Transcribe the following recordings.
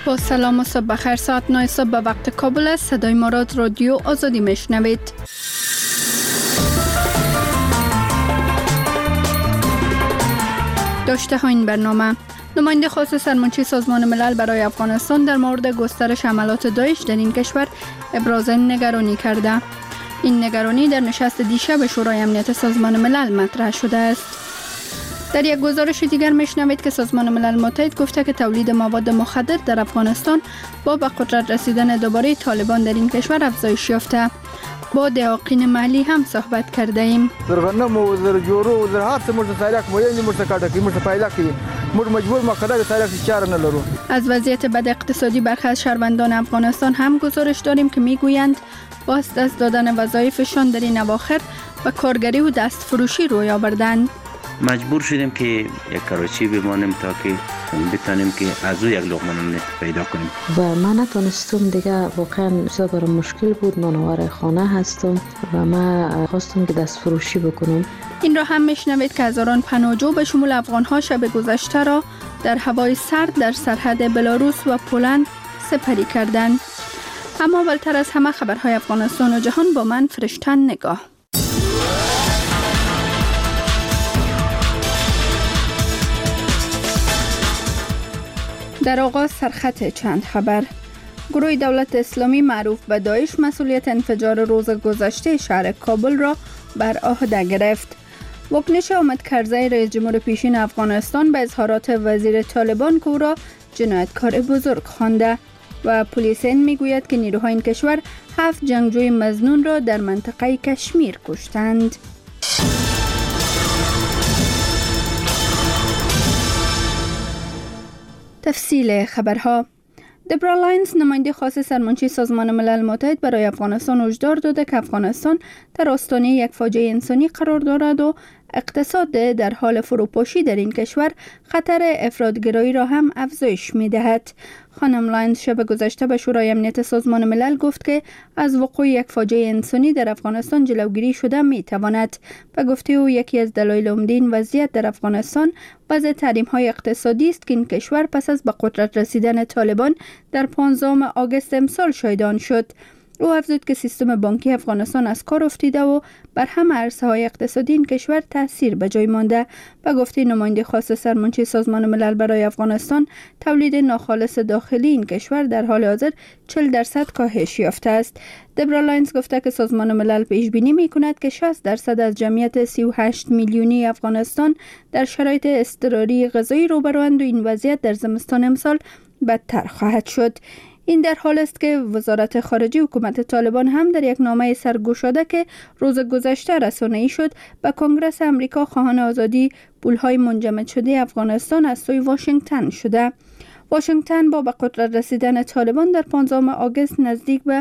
با سلام و صبح بخیر. ساعت 9 صبح به وقت کابل است. صدای ما را رادیو آزادی میشنوید. داشته ها این برنامه: نماینده خاص سرمنشی سازمان ملل برای افغانستان در مورد گسترش حملات داعش در این کشور ابراز نگرانی کرده. این نگرانی در نشست دیشب شورای امنیت سازمان ملل مطرح شده است. در یک گزارش دیگر میشنوید که سازمان ملل متحد گفته که تولید مواد مخدر در افغانستان با به قدرت رسیدن دوباره طالبان در این کشور افزایش یافته. با دهاقین محلی هم صحبت کرده ایم. از وضعیت بد اقتصادی برخی از شهروندان افغانستان هم گزارش داریم که میگویند با از دست دادن وظایفشان در این اواخر به کارگری و دست فروشی روی آوردند. مجبور شدیم که یک کراچی بمانیم تا که بتانیم که از او یک لقمه نان پیدا کنیم و من نتونستم دیگه. واقعا بسیار برام مشکل بود. نانآور خانه هستم و من خواستم که دست فروشی بکنم. این را هم میشنوید که هزاران پناهجو به شمول افغان‌ها شب گذشته را در هوای سرد در سرحد بلاروس و پولند سپری کردند. اما اولتر از همه خبرهای افغانستان و جهان با من فرشتن نگاه. در آغاز سرخط چند خبر. گروه دولت اسلامی معروف به داعش مسئولیت انفجار روز گذشته شهر کابل را بر عهده گرفت. واکنش حامد کرزی رئیس جمهور پیشین افغانستان به اظهارات وزیر طالبان که او را جنایتکار بزرگ خوانده و پلیسین میگوید که نیروهای این کشور 7 جنگجوی مظنون را در منطقه کشمیر کشتند. تفصیل خبرها. دبرا لاینز، نماینده خاص سرمنشی سازمان ملل متحد برای افغانستان، هشدار داده که افغانستان در آستانه یک فاجعه انسانی قرار دارد و اقتصاد در حال فروپاشی در این کشور خطر افراط‌گرایی را هم افزایش می‌دهد. خانم لاینز شب گذشته به شورای امنیت سازمان ملل گفت که از وقوع یک فاجعه انسانی در افغانستان جلوگیری شده می‌تواند و گفته او یکی از دلایل عمده این وضعیت در افغانستان وضع تحریم‌های اقتصادی است که این کشور پس از به قدرت رسیدن طالبان در 15 آگوست امسال شاهد آن شد. او افزود که سیستم بانکی افغانستان از کار افتیده و بر همه عرصه‌های اقتصادی این کشور تاثیر به جای مانده و گفته نماینده خاص سرمنشی سازمان ملل برای افغانستان تولید ناخالص داخلی این کشور در حال حاضر 40% کاهش یافته است. دبرا لاینز گفته که سازمان ملل پیش بینی می‌کند که 60% از جمعیت 38 میلیونی افغانستان در شرایط اضطراری غذایی روبروند و این وضعیت در زمستان امسال بدتر خواهد شد. این در حال است که وزارت خارجه حکومت طالبان هم در یک نامه سرگشاده که روز گذشته رسانه‌ای شد به کنگره آمریکا خواهان آزادی پول‌های منجمد شده افغانستان از سوی واشنگتن شده. واشنگتن با به قدرت رسیدن طالبان در 15 آگوست نزدیک به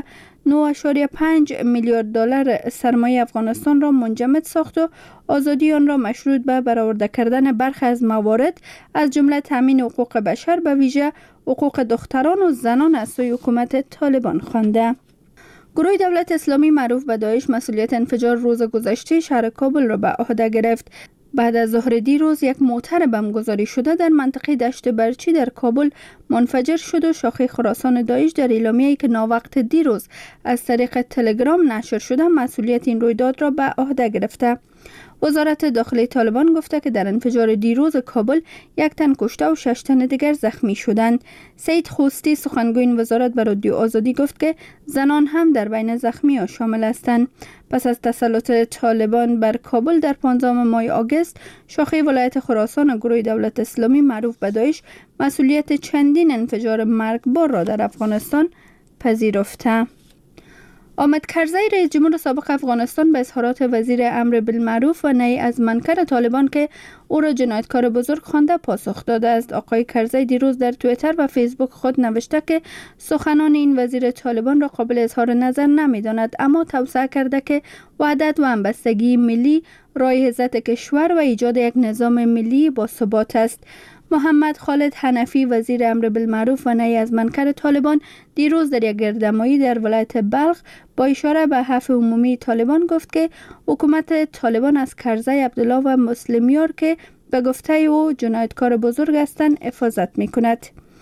9.5 میلیارد دلار سرمایه افغانستان را منجمد ساخت و آزادی آن را مشروط به برآورده کردن برخی از موارد از جمله تامین حقوق بشر به ویژه حقوق دختران و زنان از سوی حکومت طالبان خوانده. گروه دولت اسلامی معروف به داعش مسئولیت انفجار روز گذشته شهر کابل را به عهده گرفت. بعد از ظهر دیروز یک موتر بمبگذاری شده در منطقه دشت برچی در کابل منفجر شد و شاخه خراسان داعش در اعلامیه‌ای که ناوقت دیروز از طریق تلگرام نشر شده مسئولیت این رویداد را به عهده گرفته. وزارت داخلی طالبان گفته که در انفجار دیروز کابل 1 تن کشته و 6 تن دیگر زخمی شدند. سید خوستی سخنگوی این وزارت به رادیو آزادی گفت که زنان هم در بین زخمی‌ها شامل هستند. پس از تسلط طالبان بر کابل در 15 ماه آگوست، شاخه ولایت خراسان و گروه دولت اسلامی معروف به داعش مسئولیت چندین انفجار مرگبار را در افغانستان پذیرفته. حامد کرزی رئیس جمهور سابق افغانستان به اظهارات وزیر امر بالمعروف و نهی از منکر طالبان که او را جنایتکار بزرگ خوانده پاسخ داده است. آقای کرزی دیروز در توییتر و فیسبوک خود نوشته که سخنان این وزیر طالبان را قابل اظهار نظر نمی‌داند، اما توصیه کرده که وحدت و همبستگی ملی راه عزت کشور و ایجاد یک نظام ملی با ثبات است. محمد خالد حنفی وزیر امر بالمعروف و نهی از منکر طالبان دیروز در یک گردهمایی در ولایت بلخ با اشاره به عفو عمومی طالبان گفت که حکومت طالبان از کرزی عبدالله و مسلمیار که به گفته او جنایتکار بزرگ هستند حفاظت می‌کند.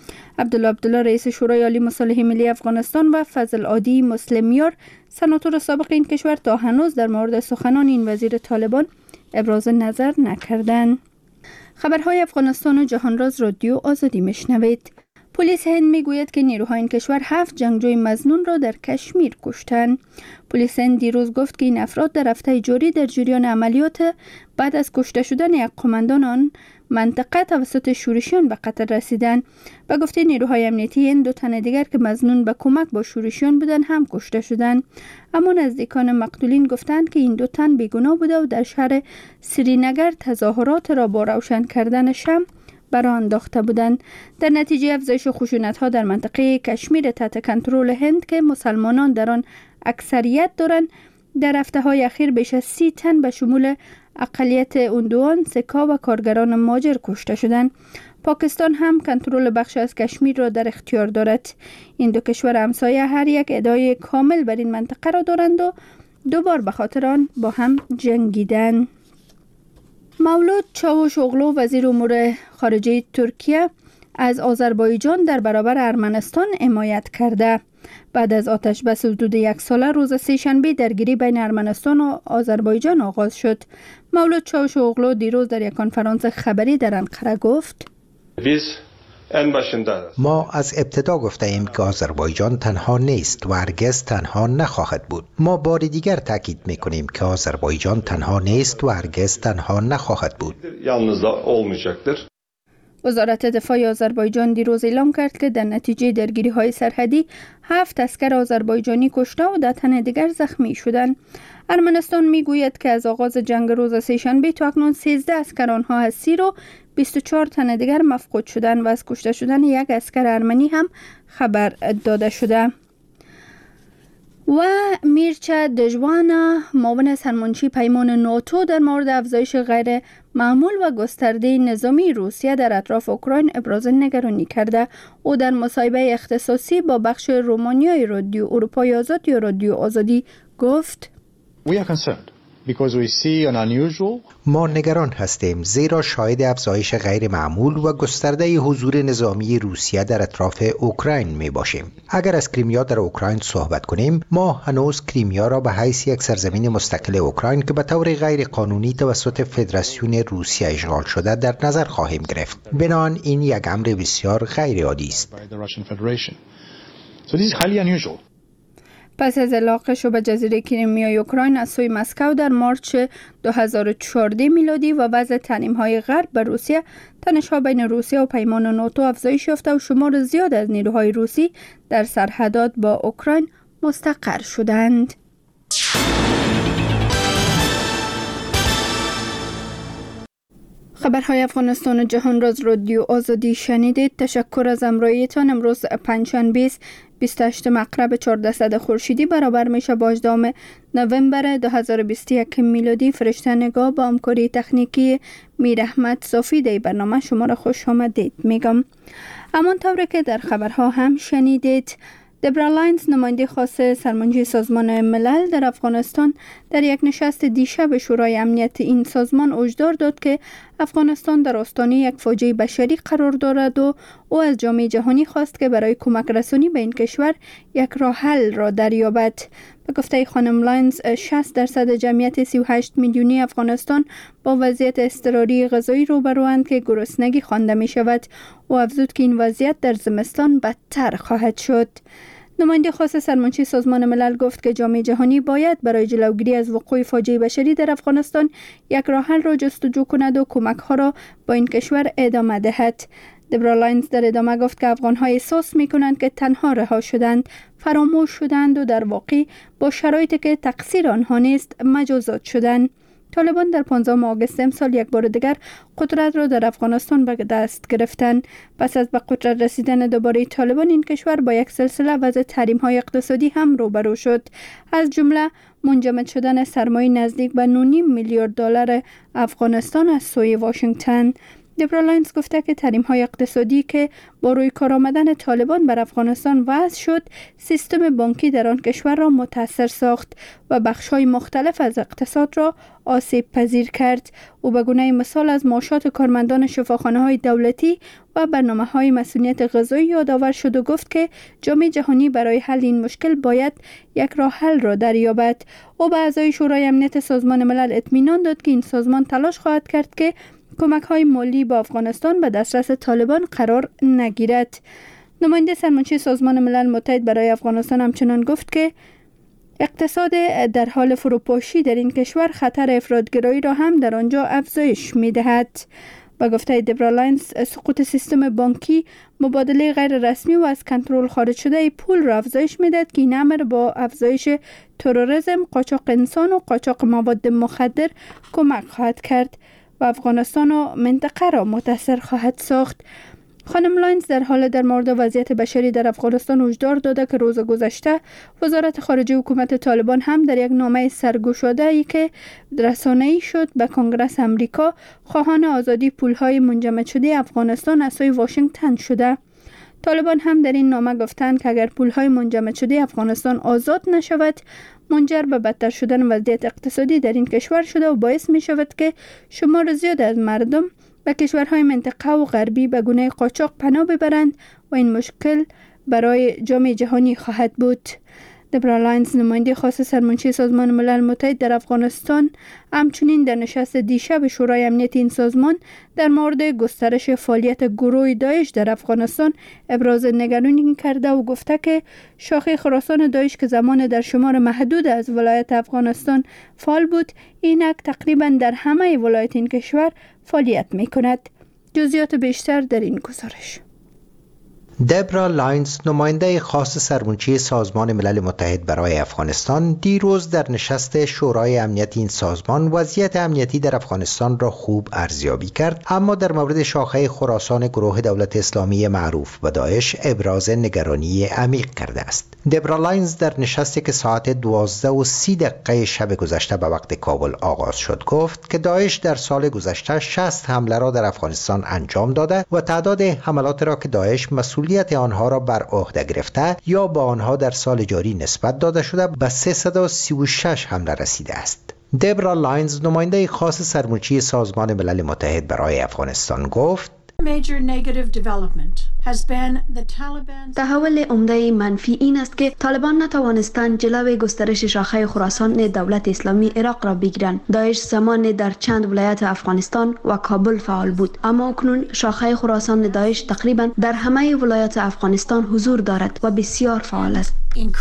عبدالله رئیس شورای عالی مصالحه ملی افغانستان و فضل عادی مسلمیار سناتور سابق این کشور تا هنوز در مورد سخنان این وزیر طالبان ابراز نظر نکردند. خبرهای افغانستان و جهانراز رادیو آزادی میشنوید. پلیس هند میگوید که نیروهای این کشور 7 جنگجوی مظنون را در کشمیر کشتند. پلیس هند دیروز گفت که این افراد در هفته جاری در جریان عملیات بعد از کشته شدن یک قماندان آن منطقه توسط شورشیان به قتل رسیدند. به گفته نیروهای امنیتی هند 2 تن دیگر که مظنون به کمک با شورشیان بودند هم کشته شدند. اما نزدیکان مقتولین گفتند که این 2 تن بیگناه بوده و در شهر سرینگر تظاهرات را با روشن کردن شمع برای انداخته بودند. در نتیجه افزایش خشونت‌ها در منطقه کشمیر تحت کنترل هند که مسلمانان در آن اکثریت دارند، در هفته‌های اخیر بیش از 30 تن به شمول اقلیت اوندوان، سکا و کارگران ماجر کشته شدند. پاکستان هم کنترل بخش از کشمیر را در اختیار دارد. این 2 کشور همسایه هر یک ادعای کامل بر این منطقه را دارند و 2 بار به خاطر آن با هم جنگیدند. مولود چاوشوغلو وزیر امور خارجه ترکیه از آذربایجان در برابر ارمنستان حمایت کرده. بعد از آتش بس حدود 1 ساله روز سه‌شنبه درگیری بین ارمنستان و آذربایجان آغاز شد. مولود چاوشوغلو دیروز در یک کنفرانس خبری در انقره گفت: ما از ابتدا گفته ایم که آذربایجان تنها نیست و هرگز تنها نخواهد بود. ما بار دیگر تاکید میکنیم که آذربایجان تنها نیست و هرگز تنها نخواهد بود. وزارت دفاع آذربایجان دیروز اعلام کرد که در نتیجه درگیری‌های سرحدی 7 عسکر آذربایجانی کشته و 10 تن دیگر زخمی شدند. ارمنستان میگوید که از آغاز جنگ روز سه‌شنبه تا اکنون 13 عسکر آنها اسیر و 24 تن دیگر مفقود شدند و از کشته شدن 1 عسکر ارمنی هم خبر داده شده. و میرچا دژوانا معاون سرمنشی پیمان ناتو در مورد افزایش غیر معمول و گسترده نظامی روسیه در اطراف اوکراین ابراز نگرانی کرده. او در مصاحبه اختصاصی با بخش رومانیای رادیو اروپای آزاد یا رادیو آزادی گفت: ما نگران هستیم زیرا شاهد افزایش غیر معمول و گسترده حضور نظامی روسیه در اطراف اوکراین می باشیم. اگر از کریمیا در اوکراین صحبت کنیم، ما هنوز کریمیا را به حیث یک سرزمین مستقل اوکراین که به طور غیر قانونی توسط فدراسیون روسیه اشغال شده در نظر خواهیم گرفت. بنابراین این یک امر بسیار غیر عادی است. پس از علاقه‌اش به جزیره کریمیا اوکراین از سوی مسکو در مارچ 2014 میلادی و وضع تحریم‌های غرب بر روسیه، تنش‌ها بین روسیه و پیمان ناتو افزایش یافته و شمار زیاد از نیروهای روسی در سرحدات با اوکراین مستقر شدند. خبرهای افغانستان و جهان راز رادیو آزادی شنیدید. تشکر از همراهیتان. امروز پنجشنبه 28 مقرب 1400 خورشیدی برابر میشه با 18 نوامبر 2021 میلادی. فرشته نگاه با همکاری تکنیکی میر احمد صافی در برنامه شما را خوش آمدید میگم. همانطور که در خبرها هم شنیدید، دبرا لاینز نماینده خاص سرمنشی سازمان ملل در افغانستان در یک نشست دیشب شورای امنیت این سازمان هشدار داد که افغانستان در آستانه یک فاجعه بشری قرار دارد و او از جامعه جهانی خواست که برای کمک رسانی به این کشور یک راه حل را دریابد. به گفته خانم لاینز 60% جمعیت 38 میلیونی افغانستان با وضعیت اضطراری غذایی روبروند که گرسنگی خوانده می شود و افزود که این وضعیت در زمستان بدتر خواهد شد. نماینده خاص سرمنشی سازمان ملل گفت که جامعه جهانی باید برای جلوگیری از وقوع فاجعه بشری در افغانستان یک راه حل را جستجو کند و کمک ها را با این کشور ادامه دهد. دبرا لاینز در ادامه گفت که افغان‌ها احساس می‌کنند که تنها رها شدند، فراموش شدند و در واقع با شرایطی که تقصیر آنها نیست مجازات شدند. طالبان در 15 آگوست امسال یک بار دیگر قدرت را در افغانستان به دست گرفتند. پس از به قدرت رسیدن دوباره طالبان، این کشور با یک سلسله وضع تحریم‌های اقتصادی هم روبرو شد، از جمله منجمد شدن سرمایه نزدیک به 9.5 میلیارد دلار افغانستان از سوی واشنگتن. دبرا لاینز گفته که تحریم‌های اقتصادی که با روی کار آمدن طالبان بر افغانستان وضع شد، سیستم بانکی در آن کشور را متاثر ساخت و بخش‌های مختلف از اقتصاد را آسیب پذیر کرد. او به گونه مثال از معاشات کارمندان شفاخانه‌های دولتی و برنامه‌های مسئولیت غذایی یادآور شد و گفت که جامعه جهانی برای حل این مشکل باید یک راه حل را دریابد. او به اعضای شورای امنیت سازمان ملل اطمینان داد که این سازمان تلاش خواهد کرد که کمک‌های مالی به افغانستان به دسترس طالبان قرار نگیرد. نماینده سرمنشی سازمان ملل متحد برای افغانستان همچنان گفت که اقتصاد در حال فروپاشی در این کشور خطر افراط‌گرایی را هم در آنجا افزایش می‌دهد. با گفته دبرا لاینز، سقوط سیستم بانکی، مبادله غیر رسمی و از کنترل خارج شده پول را افزایش می‌دهد که این امر با افزایش تروریسم، قاچاق انسان و قاچاق مواد مخدر کمک خواهد کرد و افغانستان و منطقه را متاثر خواهد ساخت. خانم لاینز در مورد وضعیت بشری در افغانستان هشدار داده که روز گذشته وزارت خارجه حکومت طالبان هم در یک نامه سرگشاده‌ای که رسانه‌ای شد به کنگره امریکا خواهان آزادی پول‌های منجمد شده افغانستان از سوی واشنگتن شده. طالبان هم در این نامه گفتند که اگر پول‌های منجمد شده افغانستان آزاد نشود، منجر به بدتر شدن وضعیت اقتصادی در این کشور شده و باعث می شود که شمار زیاد از مردم به کشورهای منطقه و غربی به گونه قاچاق پناه ببرند و این مشکل برای جامعه جهانی خواهد بود. دبرا لاینز، نماینده خاص سرمنشی سازمان ملل متحد در افغانستان، همچنین در نشست دیشب شورای امنیت این سازمان در مورد گسترش فعالیت گروه داعش در افغانستان ابراز نگرانی کرده و گفته که شاخه خراسان داعش که زمان در شمار محدود از ولایت افغانستان فعال بود، اینک تقریبا در همه ولایت این کشور فعالیت می کند. جزئیات بیشتر در این گزارش. دبرا لاینز، نماینده خاص سرمنشی سازمان ملل متحد برای افغانستان، دیروز در نشست شورای امنیت این سازمان وضعیت امنیتی در افغانستان را خوب ارزیابی کرد، اما در مورد شاخه خراسان گروه دولت اسلامی معروف به داعش ابراز نگرانی عمیق کرده است. دبرا لاینز در نشستی که ساعت 12:30 شب گذشته به وقت کابل آغاز شد گفت که داعش در سال گذشته 60 حمله را در افغانستان انجام داده و تعداد حملات را که داعش مسئولیت آنها را بر عهده گرفته یا با آنها در سال جاری نسبت داده شده به 336 حمله رسیده است. دبرا لاینز، نماینده خاص سرمنشی سازمان ملل متحد برای افغانستان گفت تحول عمده منفی این است که طالبان نتوانستند جلوی گسترش شاخه خراسان دولت اسلامی عراق را بگیرند. داعش زمان در چند ولایت افغانستان و کابل فعال بود، اما اکنون شاخه خراسان داعش تقریبا در همه ولایت افغانستان حضور دارد و بسیار فعال است.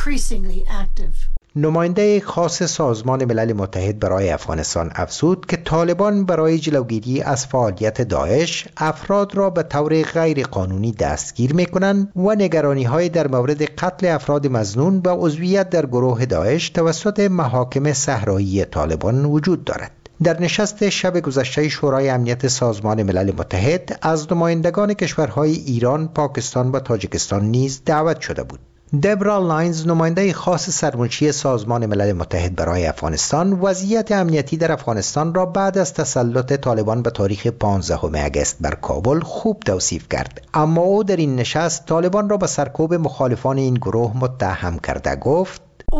نماینده خاص سازمان ملل متحد برای افغانستان افزود که طالبان برای جلوگیری از فعالیت داعش افراد را به طور غیر قانونی دستگیر می‌کنند و نگرانی‌های در مورد قتل افراد مظنون به عضویت در گروه داعش توسط محاکم صحرایی طالبان وجود دارد. در نشست شب گذشته شورای امنیت سازمان ملل متحد از نمایندگان کشورهای ایران، پاکستان و تاجیکستان نیز دعوت شده بود. دبرا لاینز، نماینده خاص سرمنشی سازمان ملل متحد برای افغانستان، وضعیت امنیتی در افغانستان را بعد از تسلط طالبان به تاریخ 15 اگست بر کابل خوب توصیف کرد، اما او در این نشست طالبان را به سرکوب مخالفان این گروه متهم کرده گفت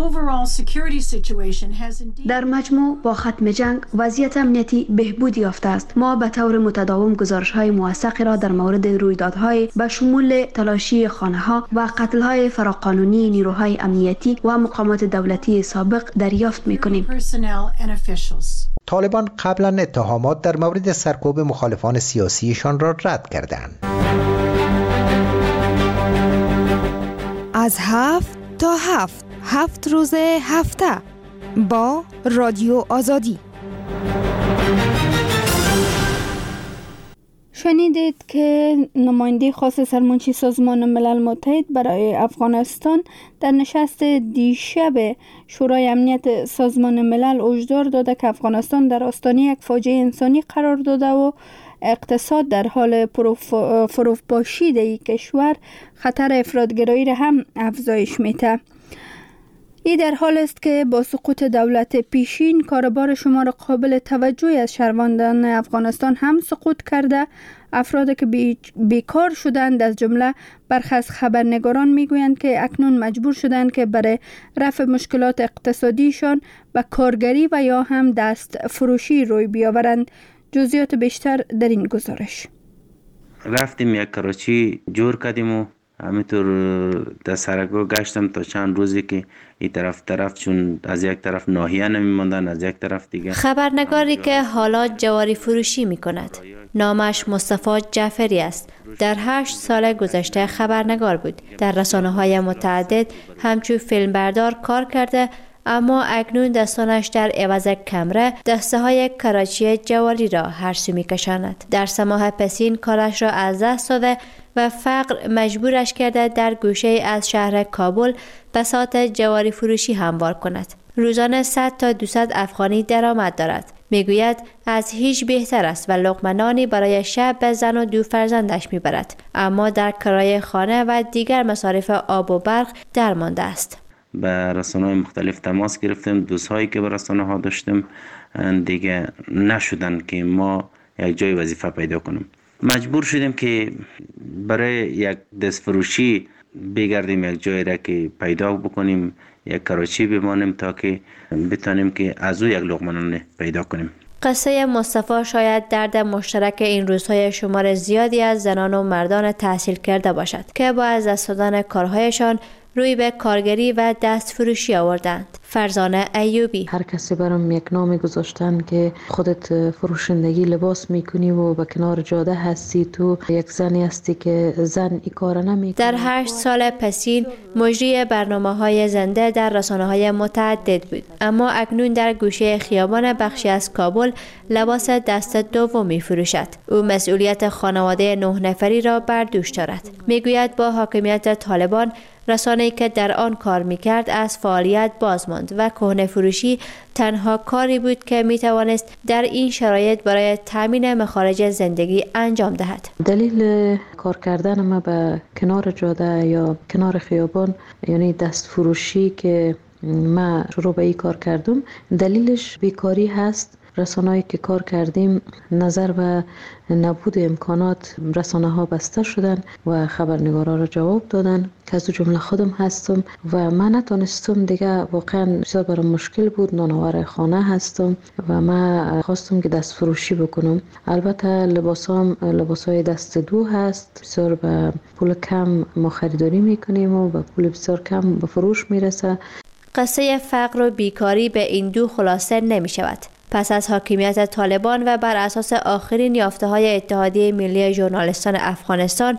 در مجموع با ختم جنگ وضعیت امنیتی بهبود یافته است. ما به طور متداوم گزارش‌های موثقی را در مورد رویدادهای به شمول تلاشی خانه‌ها و قتل‌های فراقانونی نیروهای امنیتی و مقامات دولتی سابق دریافت می‌کنیم. طالبان قبلا اتهامات در مورد سرکوب مخالفان سیاسیشان را رد کردند. از 7 تا 7 روز هفته با رادیو آزادی. شنیدید که نماینده خاص سرمنشی سازمان ملل متحد برای افغانستان در نشست دیشب شورای امنیت سازمان ملل هشدار داده که افغانستان در آستانه یک فاجعه انسانی قرار داده و اقتصاد در حال فروپاشی در کشور خطر افراط‌گرایی را هم افزایش میده. این در حال است که با سقوط دولت پیشین کاربار شمار قابل توجهی از شهروندان افغانستان هم سقوط کرده. افرادی که بیکار شدند از جمله برخی از خبرنگاران میگویند که اکنون مجبور شدند که برای رفع مشکلات اقتصادیشان به کارگری و یا هم دست فروشی روی بیاورند. جزئیات بیشتر در این گزارش. رفتیم یک کراچی جور کردیم و همینطور در سرگاه گشتم تا چند روزی که این طرف چون از یک طرف ناحیه نمیماندن از یک طرف دیگه. خبرنگاری که حالا جواری فروشی می کند نامش مصطفی جعفری است. در 8 سال گذشته خبرنگار بود. در رسانه‌های متعدد همچون فیلمبردار کار کرده، اما اکنون دستانش در عوض کمره دسته های کراچی جواری را هر سو می کشاند. در 3 ماه پسین کارش را از دست داده و فقر مجبورش کرده در گوشه از شهر کابل بساط جواری فروشی هموار کند. روزانه 100 تا 200 افغانی درآمد دارد. میگوید از هیچ بهتر است و لقمه نانی برای شب به زن و 2 فرزندش میبرد، اما در کرایه خانه و دیگر مصارف آب و برق درمانده است. به رسانه‌های مختلف تماس گرفتیم. دوستایی که به رسانه‌ها داشتیم دیگه نشدن که ما یک جای وظیفه پیدا کنیم. مجبور شدیم که برای یک دست فروشی بگردیم، یک جایی را که پیدا بکنیم، یک کراچی بمانیم تا که بتانیم که از او یک لقمه نان پیدا کنیم. قصه مصطفی شاید درد مشترک این روزهای شمار زیادی از زنان و مردان تحصیل کرده باشد که با از دست دادن کارهایشان روی به کارگری و دست فروشی آوردند. فرزانه ایوبی: هر کسی برام یک نام گذاشتن که خودت فروشندگی لباس میکنی و به کنار جاده هستی، تو یک زنی هستی که زن این کار نمیکنه. در 8 سال پسین مجری برنامه‌های زنده در رسانه‌های متعدد بود، اما اکنون در گوشه خیابان بخشی از کابل لباس دست دوم می‌فروشد. او مسئولیت خانواده 9 نفری را بر دوش دارد. میگوید با حاکمیت طالبان رسانه‌ای که در آن کار می‌کرد از فعالیت باز ماند و کهنه فروشی تنها کاری بود که می‌توانست در این شرایط برای تامین مخارج زندگی انجام دهد. دلیل کار کردن ما به کنار جاده یا کنار خیابان، یعنی دست فروشی که ما شروع به این کار کردم، دلیلش بیکاری هست. رسانه‌ای که کار کردیم نظر به نبود امکانات رسانه ها بسته شدن و خبرنگارا را جواب دادن که از جمله خودم هستم و من نتونستم دیگه. واقعا بسیار برام مشکل بود. نانآور خانه هستم و من خواستم که دست فروشی بکنم. البته لباسای دست دو هست، بسیار به پول کم ما خریداری میکنیم و به پول بسیار کم به فروش میرسه. قصه فقر و بیکاری به این دو خلاصه نمی شود. پس از حاکمیت طالبان و بر اساس آخرین یافته‌های اتحادیه ملی ژورنالیستان افغانستان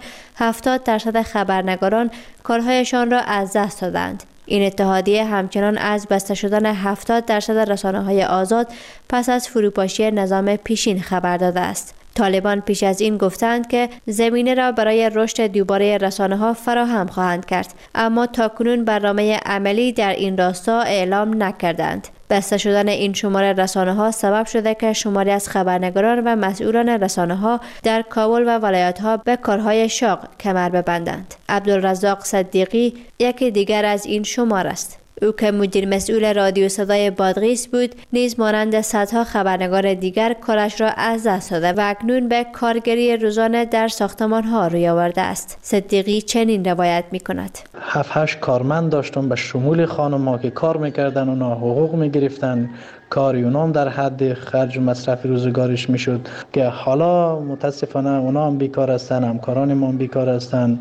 70% خبرنگاران کارهایشان را از دست دادند. این اتحادیه همچنان از بسته شدن 70% رسانه‌های آزاد پس از فروپاشی نظام پیشین خبر داده است. طالبان پیش از این گفتند که زمینه را برای رشد دوباره رسانه‌ها فراهم خواهند کرد، اما تاکنون برنامه عملی در این راستا اعلام نکردند. بسته شدن این شماره رسانه‌ها سبب شده که شماری از خبرنگاران و مسئولان رسانه‌ها در کابل و ولایت‌ها به کارهای شاق کمر ببندند. عبدالرزاق صدیقی یکی دیگر از این شمار است. او که مدیر مسئول رادیو صدای بادغیس بود، نیز مانند صدها خبرنگار دیگر کارش را از دست داده و اکنون به کارگری روزانه در ساختمان‌ها روی آورده است. صدیقی چنین روایت می‌کند: 7-8 کارمند داشتم به شمول خانم‌ها که کار می‌کردن، اونا حقوق می‌گرفتن، کاری اونام در حد خرج و مصرف روزگارش میشد که حالا متاسفانه اونا هم بیکار هستن، همکاران ما هم بیکار هستن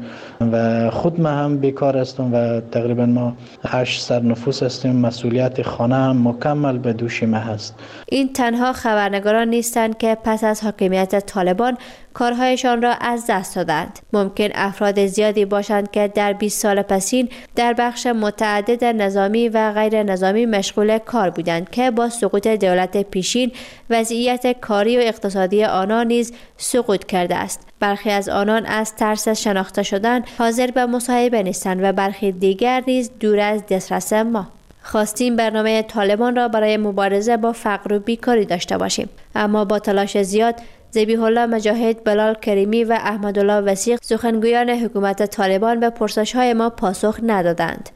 و خود ما هم بیکار هستم و تقریبا ما 800 نفوس هستیم. مسئولیت خانه هم مکمل به دوش ما هست. این تنها خبرنگاران نیستند که پس از حاکمیت طالبان کارهایشان را از دست دادند. ممکن افراد زیادی باشند که در 20 سال پسین در بخش متعدد نظامی و غیر نظامی مشغول کار بودند که با سقوط دولت پیشین وضعیت کاری و اقتصادی آنان نیز سقوط کرده است. برخی از آنان از ترس شناخته شدن حاضر به مصاحبه نیستند و برخی دیگر نیز دور از دسترس ما. خواستیم برنامه طالبان را برای مبارزه با فقر و بیکاری داشته باشیم، اما با تلاش زیاد ذبیح الله مجاهد، بلال کریمی و احمدالله وثیق سخنگویان حکومت طالبان به پرسش‌های ما پاسخ ندادند.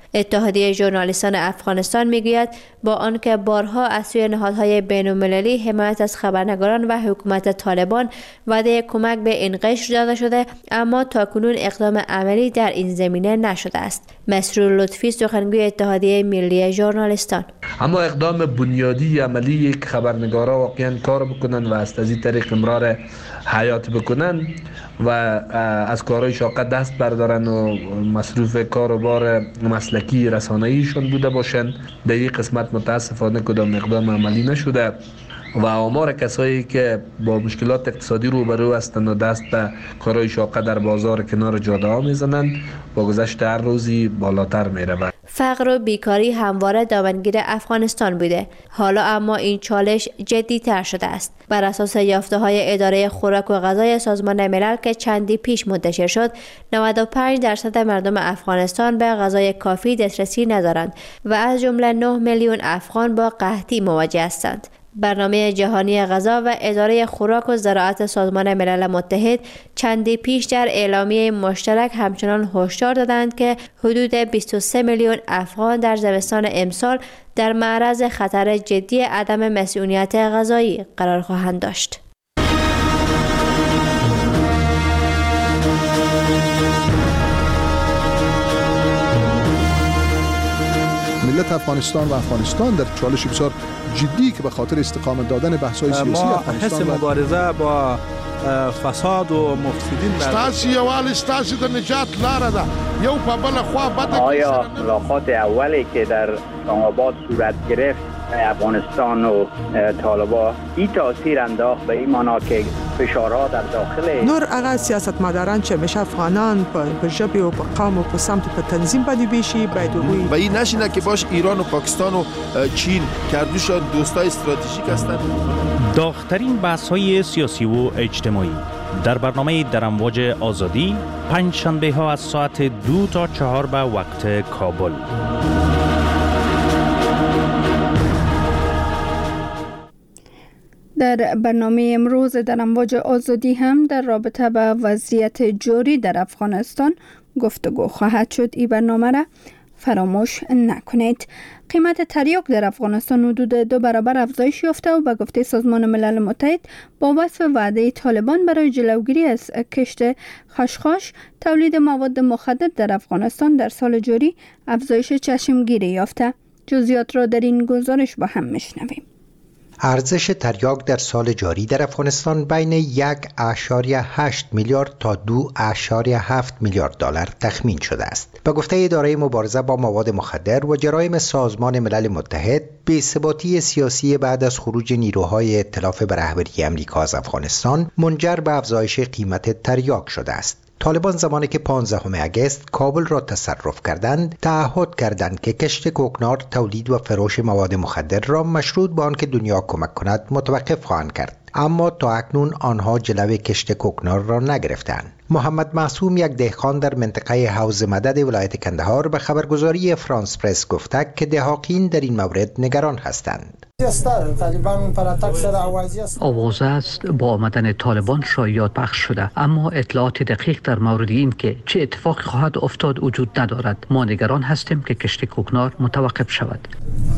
اتحادیه ژورنالیستان افغانستان میگوید با آنکه بارها از سوی نهادهای بین‌المللی حمایت از خبرنگاران و حکومت طالبان وعده کمک به این قشر داده شده، اما تاکنون اقدام عملی در این زمینه نشده است. مسرور لطفی، سخنگوی اتحادیه ملی ژورنالیستان: اما اقدام بنیادی عملی یک خبرنگارا واقعا کار بکنن و از این طریق امرار حیات بکنن و از کارهای شاقه دست بردارن و مصروف کار و بار مسلکی رسانه‌ایشون بوده باشن. در این قسمت متاسفانه کدام اقدام عملی نشده و آمار کسایی که با مشکلات اقتصادی روبرو هستند و دست به کارهای شاقه در بازار کنار جاده ها میزنند با گذشت هر روزی بالاتر میرود. فقر و بیکاری همواره دامنگیر افغانستان بوده. حالا اما این چالش جدی تر شده است. بر اساس یافته های اداره خوراک و غذای سازمان ملل که چندی پیش منتشر شد، 95% مردم افغانستان به غذای کافی دسترسی ندارند و از جمله 9 میلیون افغان با قحطی مواجه هستند. برنامه جهانی غذا و اداره خوراک و زراعت سازمان ملل متحد چندی پیش در اعلامیه مشترک همچنان هشدار دادند که حدود 23 میلیون افغان در زمستان امسال در معرض خطر جدی عدم مسئولیت غذایی قرار خواهند داشت. ملت افغانستان و افغانستان در چالش بسیار جدی که به خاطر استقامت دادن بحث‌های سیاسی افغانستان حس مبارزه با فساد و مفسدین ستاسي یوال ستاسي د نجات لاره ده یو په بل خوا بده. آیا ملاقات اولی که در اسلام آباد صورت گرفت افغانستان و طالبان این تاثیر انداخت به این معنا که فشارها در داخل نور هغه سیاستمداران چې مشه افغانان په ژبه او په قوم او په سمت په تنظیم باندې بشي باید وي و این نشینه که باش ایران و پاکستان و چین کردوشان دوستای استراتژیک هستند. داغ‌ترین بحث‌های سیاسی و اجتماعی در برنامه در امواج آزادی پنج شنبه ها از ساعت 2 تا 4 به وقت کابل. در برنامه امروز در امواج آزادی هم در رابطه با وضعیت جاری در افغانستان گفتگو خواهد شد. این برنامه را فراموش نکنید. قیمت تریاک در افغانستان حدود 2 برابر افزایش یافته و به گفته سازمان ملل متحد با وصف وعده طالبان برای جلوگیری از کشت خشخاش، تولید مواد مخدر در افغانستان در سال جاری افزایش چشمگیری یافته. جزئیات را در این گزارش با هم میشنویم. ارزش تریاک در سال جاری در افغانستان بین 1.8 میلیارد تا 2.7 میلیارد دلار تخمین شده است. به گفته اداره مبارزه با مواد مخدر و جرایم سازمان ملل متحد، بی‌ثباتی سیاسی بعد از خروج نیروهای ائتلاف به رهبری آمریکا از افغانستان منجر به افزایش قیمت تریاک شده است. طالبان زمانی که 15 اگست کابل را تصرف کردند، تعهد کردند که کشت کوکنار، تولید و فروش مواد مخدر را مشروط به آنکه دنیا کمک کند متوقف خواهند کرد. اما تا اکنون آنها جلوی کشت کوکنار را نگرفتند. محمد معصوم، یک دهقان در منطقه حوض مدد ولایت کندهار، به خبرگزاری فرانس پرس گفته که دهاقین در این مورد نگران هستند. آوازه است با آمدن طالبان شایعات پخش شده، اما اطلاعات دقیق در مورد این که چه اتفاقی خواهد افتاد وجود ندارد. ما نگران هستیم که کشت کوکنار متوقف شود.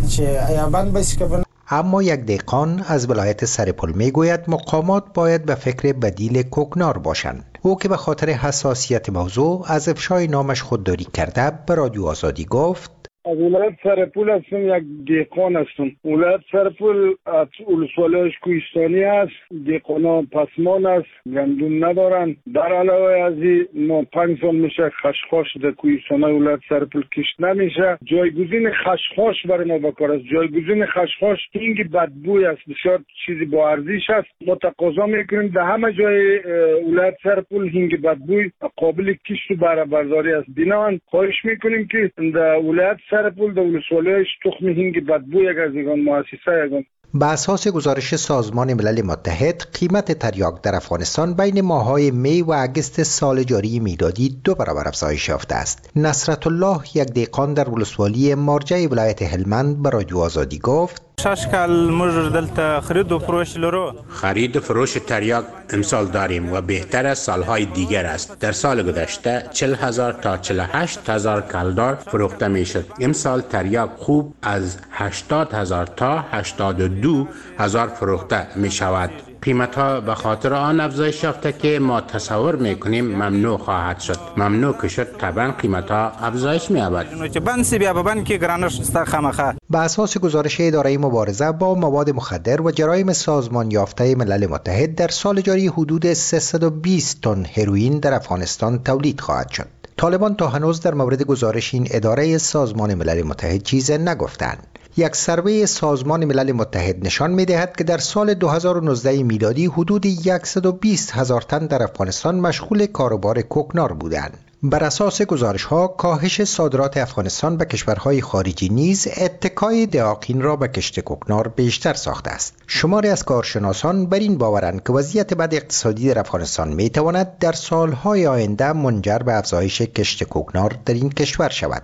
اما یک دهقان از ولایت سرپل میگوید مقامات باید به فکر بدیل کوکنار باشند. او که به خاطر حساسیت موضوع از افشای نامش خودداری کرده به رادیو آزادی گفت: از ولایت سرپل هستم، یک دهقان هستم. ولایت سرپل ولسوالیش کوهستانی است، دهقانان پسمان است، گندم ندارن. در علاوه از این 5 سال میشه خشخاش در کوهستانی ولایت سرپل کشت نمیشه. جایگزین خشخاش برای ما بکار است. جایگزین خشخاش هینگ بدبوی است، بسیار چیزی با ارزش است. ما تقاضا میکنیم در همه جای ولایت سرپل هینگ بدبوی قابل کشت و بهره برداری است. بنابراین خواهش میکنیم که در ولایت سرپل در ولسوالیش تخم هینگ بدبو یک از ایگان مؤسسه یگان. به اساس گزارش سازمان ملل متحد، قیمت تریاک در افغانستان بین ماه‌های می و اگست سال جاری میلادی 2 برابر افزایش یافته است. نصرت الله، یک دهقان در ولسوالی مارجه ولایت هلمند، به رادیو آزادی گفت: خرید و فروش تریاک امسال داریم و بهتر از سالهای دیگر است. در سال گذشته 40,000 تا 48,000 کلدار فروخته می شد. امسال تریاک خوب از 80,000 تا 82,000 فروخته می شود. قیمت ها به خاطر آن افزایش یافته که ما تصور میکنیم ممنوع خواهد شد. ممنوع که شد طبعا قیمت ها افزایش می‌یابد. به اساس گزارش اداره مبارزه با مواد مخدر و جرایم سازمان یافته ملل متحد در سال جاری حدود 320 تن هروئین در افغانستان تولید خواهد شد. طالبان تا هنوز در مورد گزارش این اداره سازمان ملل متحد چیزی نگفتند. یک سروی سازمان ملل متحد نشان می‌دهد که در سال 2019 میلادی حدود 120,000 تن در افغانستان مشغول کاروبار کوکنار بودند. بر اساس گزارش‌ها کاهش صادرات افغانستان به کشورهای خارجی نیز اتکای دهاقین را به کشت کوکنار بیشتر ساخته است. شماری از کارشناسان بر این باورند که وضعیت بد اقتصادی در افغانستان می‌تواند در سال‌های آینده منجر به افزایش کشت کوکنار در این کشور شود.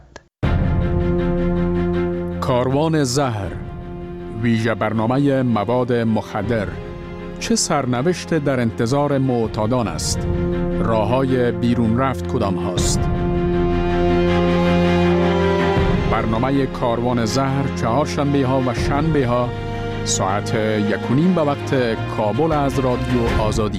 کاروان زهر، ویژه برنامه مواد مخدر، چه سرنوشت در انتظار معتادان است؟ راه‌های بیرون رفت کدام هاست؟ برنامه کاروان زهر چهارشنبه ها و شنبه ها ساعت 1:30 به وقت کابل از رادیو آزادی.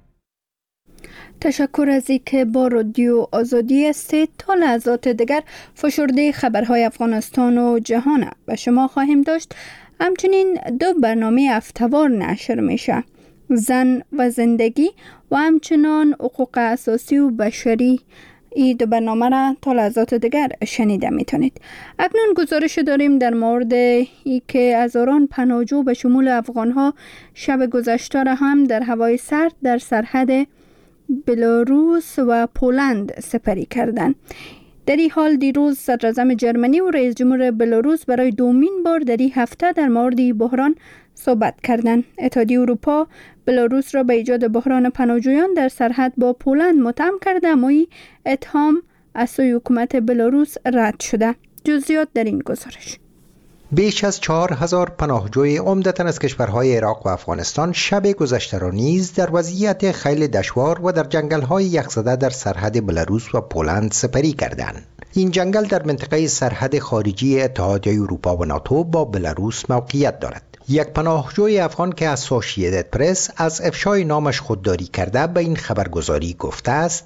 تشکر از اینکه با رادیو آزادی هستید. تا لحظات دیگر فشرده خبرهای افغانستان و جهان به شما خواهیم داشت. همچنین 2 برنامه هفته‌وار نشر میشه: زن و زندگی و همچنان حقوق اساسی و بشری. این 2 برنامه را تا لحظات دیگر شنیده میتونید. اکنون گزارش داریم در مورد ای که هزاران پناهجو به شمول افغانها شب گذشته را هم در هوای سرد در سرحد بلاروس و پولند سپری کردند. در این حال دیروز صدر اعظم جرمنی و رئیس جمهور بلاروس برای دومین بار در این هفته در مورد بحران صحبت کردند. اتحادیه اروپا بلاروس را به ایجاد بحران پناهجویان در سرحد با پولند متهم کرده، اما این اتهام از سوی حکومت بلاروس رد شده. جزئیات در این گزارش. بیش از 4,000 پناهجوی عمدتاً از کشورهای عراق و افغانستان شب گذشته را نیز در وضعیت خیلی دشوار و در جنگل‌های یخزده در سرحد بلاروس و پولند سپری کردند. این جنگل در منطقه سرحد خارجی اتحادیه اروپا و ناتو با بلاروس موقعیت دارد. یک پناهجوی افغان که اسوسییتد پرس از افشای نامش خودداری کرده به این خبرگزاری گفته است: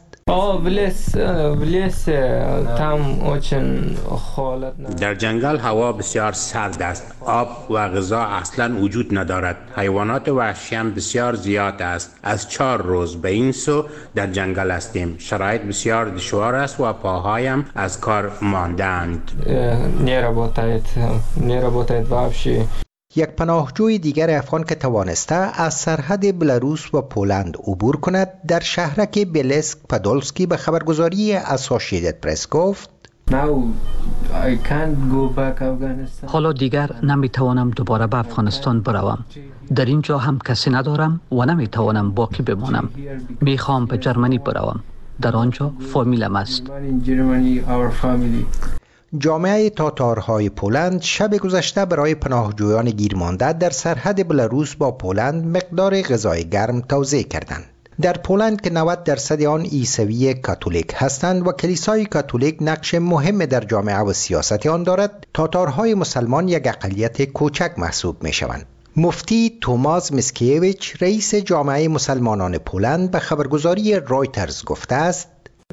در جنگل هوا بسیار سرد است. آب و غذا اصلا وجود ندارد. حیوانات وحشی هم بسیار زیاد است. از 4 روز به این سو در جنگل هستیم. شرایط بسیار دشوار است و پاهایم از کار ماندند. یک پناهجوی دیگر افغان که توانسته از سرحد بلاروس و پولند عبور کند در شهرک بلسک پادولسکی به خبرگزاری اسوسییتد پرس گفت: حالا دیگر نمیتوانم دوباره به افغانستان بروم. در اینجا هم کسی ندارم و نمیتوانم باقی بمانم. میخوام به جرمنی بروم. در آنجا فامیلم است. جامعه تاتارهای پولند شب گذشته برای پناهجویان گیرمانده در سرحد بلاروس با پولند مقدار غذای گرم توزیع کردند. در پولند که 90% آن عیسوی کاتولیک هستند و کلیسای کاتولیک نقش مهم در جامعه و سیاست آن دارد، تاتارهای مسلمان یک اقلیت کوچک محسوب می شوند. مفتی توماس مسکیویچ رئیس جامعه مسلمانان پولند به خبرگزاری رایترز گفته است: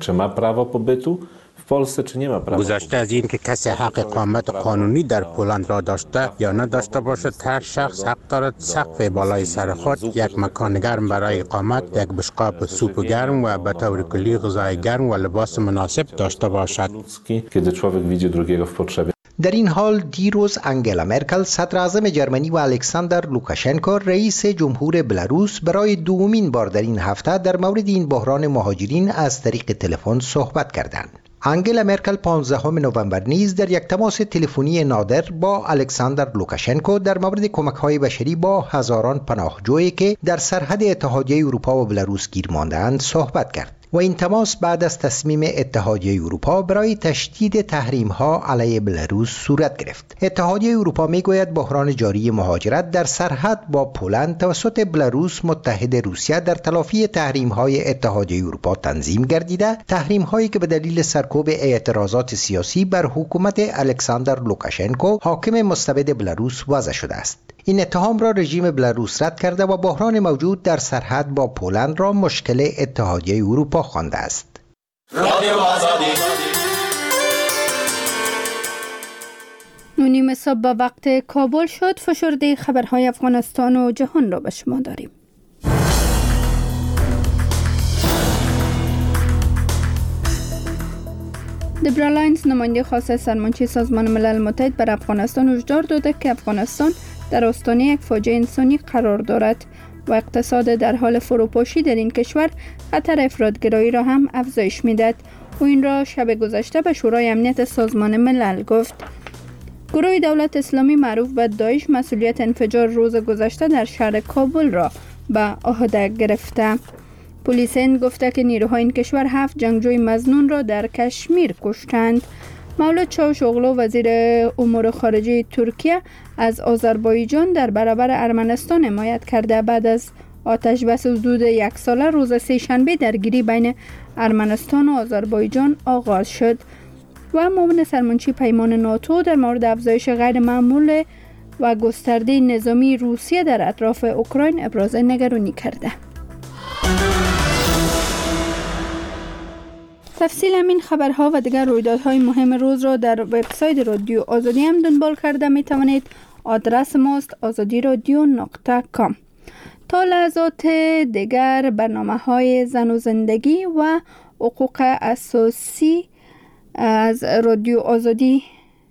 گذشته از این که کسی حق اقامت قانونی در پولند را داشته یا نداشته باشد، هر شخص حق دارد سقف بالای سر خود یک مکان گرم برای اقامت، یک بشقاب سوپ گرم و به طور کلی غذای گرم و لباس مناسب داشته باشد. در این حال دیروز انگلا مرکل صدر اعظم جرمنی و الکساندر لوکاشنکو رئیس جمهور بلاروس برای دومین بار در این هفته در مورد این بحران مهاجرین از طریق تلفن صحبت کردند. انگلا مرکل 15 نوامبر نیز در یک تماس تلفنی نادر با الکساندر لوکاشنکو در مورد کمک‌های بشری با هزاران پناهجویی که در سرحد اتحادیه اروپا و بلاروس گیر مانده‌اند صحبت کرد. و این تماس بعد از تصمیم اتحادیه اروپا برای تشدید تحریم‌ها علیه بلاروس صورت گرفت. اتحادیه اروپا میگوید بحران جاری مهاجرت در سرحد با پولند توسط بلاروس متحد روسیه در تلافی تحریم‌های اتحادیه اروپا تنظیم گردیده، تحریم‌هایی که به دلیل سرکوب اعتراضات سیاسی بر حکومت الکساندر لوکاشنکو حاکم مستبد بلاروس وضع شده است. این اتهام را رژیم بلاروس رد کرده و بحران موجود در سرحد با پولند را مشکل اتحادیه اروپا خوانده است. رادیو آزادی 9:30 صبح به وقت کابل شد. فشرده خبرهای افغانستان و جهان را به شما داریم. دبرا لاینز نماینده خاص سرمنشی سازمان ملل متحد بر افغانستان هشدار داده که افغانستان در آستانه یک فاجعه انسانی قرار دارد و اقتصاد در حال فروپاشی در این کشور خطر افراطگرایی را هم افزایش می‌دهد. او این را شب گذشته به شورای امنیت سازمان ملل گفت. گروه دولت اسلامی معروف به داعش مسئولیت انفجار روز گذشته در شهر کابل را به عهده گرفته. پلیس هند گفته که نیروهای این کشور 7 جنگجوی مظنون را در کشمیر کشتند. مولود چاوشوغلو وزیر امور خارجه ترکیه از آذربایجان در برابر ارمنستان حمایت کرده. بعد از آتش بس حدود 1 ساله روز سه‌شنبه درگیری بین ارمنستان و آذربایجان آغاز شد و معاون سرمنشی پیمان ناتو در مورد افزایش غیر معمول و گسترده نظامی روسیه در اطراف اوکراین ابراز نگرانی کرده. تفصیل همین خبرها و دیگر رویدادهای مهم روز را در وبسایت رادیو آزادی هم دنبال کرده می توانید. آدرس ماست azadiradyo.com. تا لحظات دیگر برنامه‌های زن و زندگی و حقوق اساسی از رادیو آزادی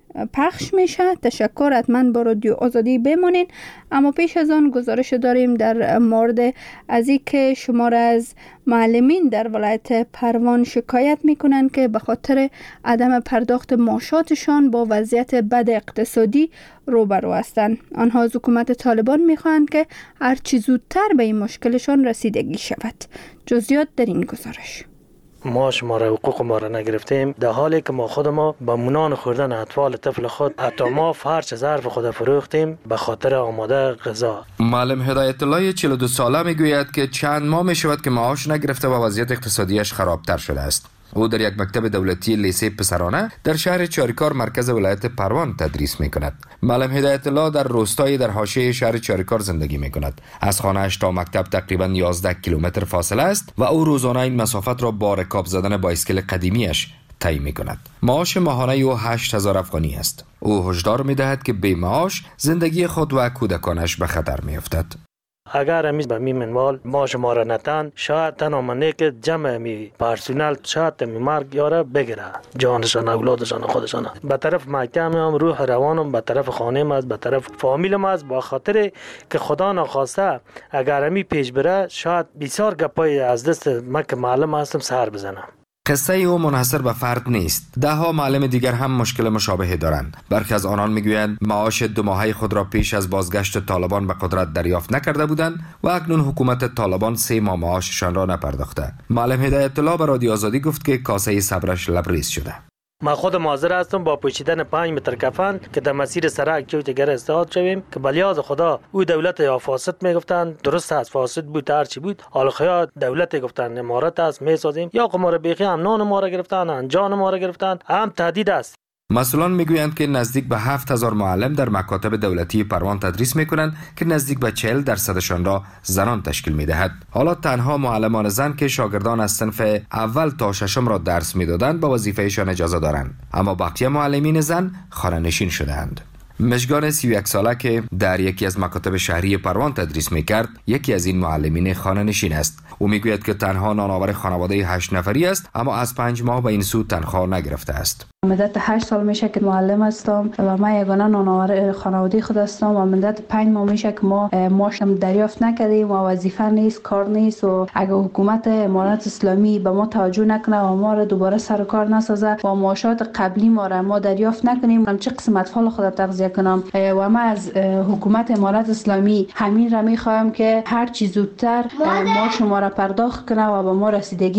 پخش میشه. تشکر، حتما با رادیو آزادی بمانین. اما پیش از آن گزارش داریم در مورد از اینکه شمار از معلمین در ولایت پروان شکایت میکنن که به خاطر عدم پرداخت معاشاتشان با وضعیت بد اقتصادی روبرو هستند. آنها از حکومت طالبان میخواهند که هر چه زودتر به این مشکلشان رسیدگی شود. جزئیات در این گزارش. ما شماره حقوق ما را نگرفتیم، در حالی که ما خود ما با منان خوردن اطفال طفل خود حتی ما فرش ظرف خود فروختیم به خاطر آماده غذا. معلم هدایت الله 42 ساله میگوید که چند ماه می شود که معاش نگرفته و وضعیت اقتصادیش خرابتر شده است. او در یک مکتب دولتی لیسه پسرانه در شهر چاریکار مرکز ولایت پروان تدریس می کند. معلم هدایت الله در روستایی در حاشیه شهر چاریکار زندگی می کند. از خانه‌اش تا مکتب تقریباً 11 کیلومتر فاصله است و او روزانه این مسافت را با رکاب زدن بایسکل قدیمیش طی می کند. معاش ماهانه او 8000 افغانی است. او هشدار می دهد که بی معاش زندگی خود و کودکانش به خطر می افتد. اگر امیز به می منوال ما شما را نتن، شاید تنها منه که جمع می پرسونل شاید می مرگ یاره بگیره جانشان، اولادشان، خودشان. به طرف مکتب هم روح روانم، به طرف خانه از، به طرف فامیلم از، با خاطر که خدا نخواسته اگر امی پیش بره شاید بسیار گپای از دست من که معلم هستم سر بزنم. قصه او منحصر به فرد نیست. ده ها معلم دیگر هم مشکل مشابه دارند. برخی از آنان میگویند معاش 2 ماهه خود را پیش از بازگشت طالبان به قدرت دریافت نکرده بودند و اکنون حکومت طالبان 3 ماه معاششان را نپرداخته. معلم هدایت الله به رادیو آزادی گفت که کاسه صبرش لبریز شده. ما خود حاضر هستم با پوشیدن 5 متر کفن که در مسیر سرک چوتگر استاد شویم که بلیاز خدا او دولت یا فاسد میگفتن، درست است فاسد بود هر چی بود، حال خیال دولت گفتن امارت است میسازیم، یا قمار بیخی هم نان ما را گرفتن، انجان ما را گرفتن، هم تهدید است. مسئولان میگویند که نزدیک به 7000 معلم در مکاتب دولتی پروان تدریس میکنند که نزدیک به 40% را زنان تشکیل میدهد. حالا تنها معلمان زن که شاگردان از صنف اول تا 6 را درس میدادند به وظیفهشان اجازه دارند، اما بقیه معلمین زن خانه‌نشین شدهاند. مشگان 31 ساله که در یکی از مکاتب شهری پروان تدریس میکرد یکی از این معلمین خانه‌نشین است. او میگوید که تنها نانآور خانواده 8 نفری است، اما از 5 ماه به این سو تنخواه نگرفته است. مدت 8 سال میشه که معلم هستم و من یگانه نانآور خانواده خود هستم و مدت 5 ماه میشه که ما معاشم دریافت نکردیم و وظیفه نیست، کار نیست و اگه حکومت امارت اسلامی به ما توجه نکنه و ما را دوباره سر کار نسازه و معاشات قبلی ما دریافت نکنیم، من چه قسم اطفال خود تغذیه کنم و من از حکومت امارت اسلامی همین را میخواهم که هر چی زودتر معاش ما را پرداخت کنه و به ما رسیدگی کنه.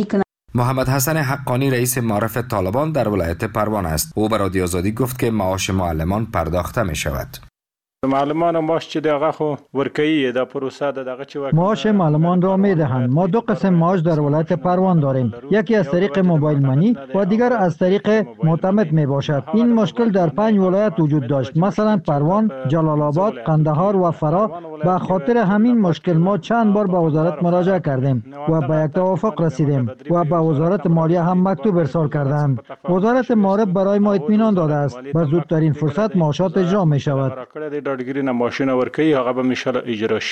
محمد حسن حقانی رئیس معارف طالبان در ولایت پروان است. او به رادیو آزادی گفت که معاش معلمان پرداخته می شود. معلمان معاش چې دغه خو ورکوي د پروسه دغه چې معاش معلمان را میدهند. ما دو قسم معاش در ولایت پروان داریم، یکی از طریق موبایل منی و دیگر از طریق معتمد می باشد. این مشکل در 5 ولایت وجود داشت، مثلا پروان، جلال آباد، قندهار و فرا. به خاطر همین مشکل ما چند بار به وزارت مراجعه کردیم و به یک توافق رسیدیم و به وزارت مالیه هم مکتوب ارسال کردند. وزارت مالیه برای ما اطمینان داده است به زودترین فرصت معاشات اجرا می شود. ډاډګری نه ماشین ورکوي هغه به مشال اجرا شي.